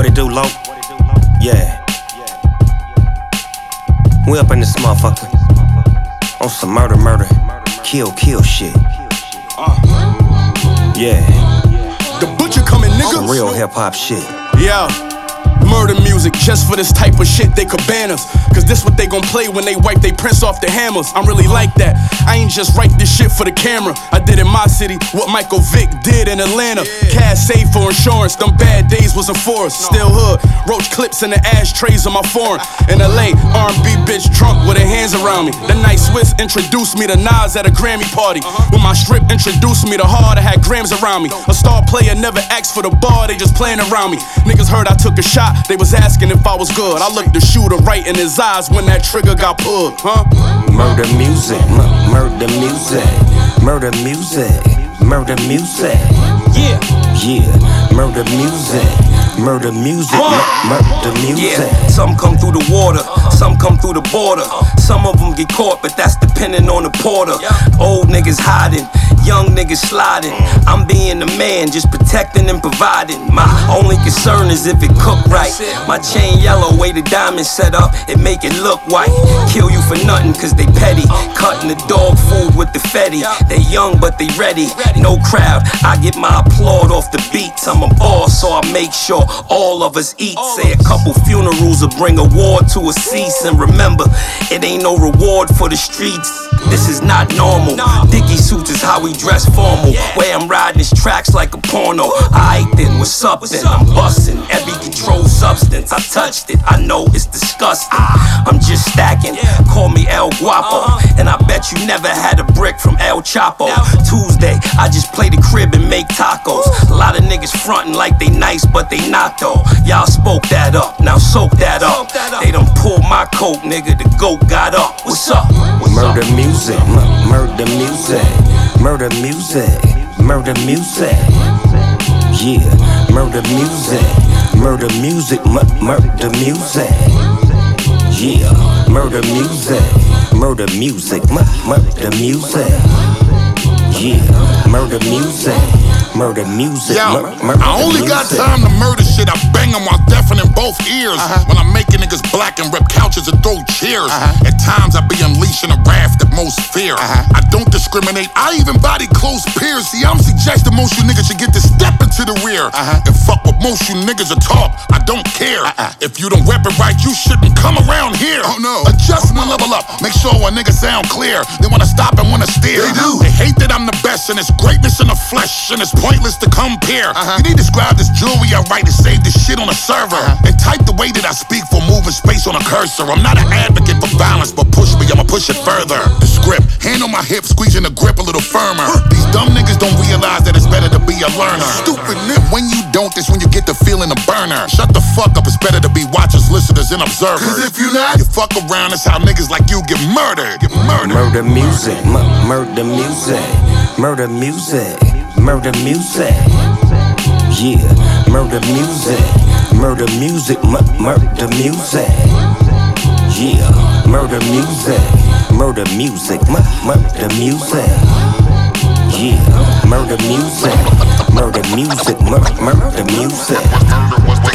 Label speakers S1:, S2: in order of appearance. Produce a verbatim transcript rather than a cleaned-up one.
S1: What it do, Lo? Yeah. We up in this motherfucker on some murder, murder, kill, kill shit. Yeah.
S2: The butcher coming, nigga.
S1: Some real hip hop shit.
S2: Yeah. Murder music, just for this type of shit, they could ban us. Cause this what they gon' play when they wipe they prints off the hammers. I'm really like that. I ain't just write this shit for the camera. I did in my city what Michael Vick did in Atlanta. Cash saved for insurance, them bad days wasn't for us. Still hood, roach clips in the ashtrays of my foreign. In L A, R and B bitch drunk with her hands around me. The night Swiss introduced me to Nas at a Grammy party. When my strip introduced me to Hard, I had grams around me. A star player never asked for the bar, they just playing around me. Niggas heard I took a shot, they was asking if I was good. I looked the shooter right in his eyes when that trigger got pulled, huh?
S1: Murder music, m- murder music, murder music, murder music.
S2: Yeah.
S1: Yeah, murder music, murder music, m- murder music.
S3: Yeah, some come through the water, some come through the border. Some of them get caught, but that's depending on the porter. Old niggas hiding, young niggas sliding. I'm being the man, just protecting and providing. My only concern is if it cooked right. My chain yellow, way the diamond set up, it make it look white. Kill you for nothing, cause they petty. Cutting the dog food with the fetty. They young, but they ready. No crowd, I get my applaud off the beats. I'm a boss, so I make sure all of us eat. Say a couple funerals will bring a war to a cease. And remember, it ain't no reward for the streets. This is not normal. Diggy suits is how we dress formal. Way I'm riding these tracks like a porno. Aight then, what's up then? I'm bustin' every controlled substance. I touched it, I know it's disgusting. I'm just stacking, call me El Guapo. And I bet you never had a brick from El Chapo. Tuesday, I just play the crib and make tacos. A lot of niggas frontin' like they nice, but they not though. Y'all spoke that up, now soak that up. They done pulled my coat, nigga, the goat got up. What's up? What's
S1: Murder
S3: up?
S1: music, m- murder music, murder music, murder music. Yeah, murder music, murder music, m- murder music. Yeah, murder music, murder music, m- murder music. Yeah, murder music, murder music,
S4: Yo,
S1: mur- murder
S4: I only got
S1: music.
S4: time to murder shit. I bang them while deafening both ears.
S2: Uh-huh.
S4: When I'm making niggas black and rip couches and throw chairs.
S2: Uh-huh.
S4: At times I be unleashing a wrath that most fear.
S2: Uh-huh.
S4: I don't discriminate. I even body close peers. See, I'm suggesting most you niggas should get to step into the rear.
S2: Uh-huh.
S4: And fuck what most you niggas are talk. I don't care.
S2: Uh-uh.
S4: If you don't rep it right, you shouldn't come around here.
S2: Oh, no.
S4: Adjust and level up. Make sure a nigga sound clear. They wanna stop and wanna steer.
S2: They do.
S4: They hate that I'm the best, and it's greatness in the flesh, and it's pointless to compare.
S2: Uh-huh.
S4: You need to describe this jewelry I write to save this shit on a server.
S2: Uh-huh.
S4: And type the way that I speak for moving space on a cursor. I'm not an advocate for violence, but push me, I'ma push it further. The script, hand on my hip, squeezing the grip a little firmer. These dumb niggas don't realize that it's better to be a learner. Stupid nigga, when you don't, that's when you get the feeling of burner. Shut the fuck up, it's better to be watchers, listeners, and observers.
S2: Cause if you not,
S4: you fuck around, that's how niggas like you get murdered. Get murdered.
S1: Murder music, m- murder music, murder music, murder music. Yeah, murder music, murder music, m- murder music. Yeah, murder music, murder music, m- murder music. Yeah, murder music, murder music, mur- murder music.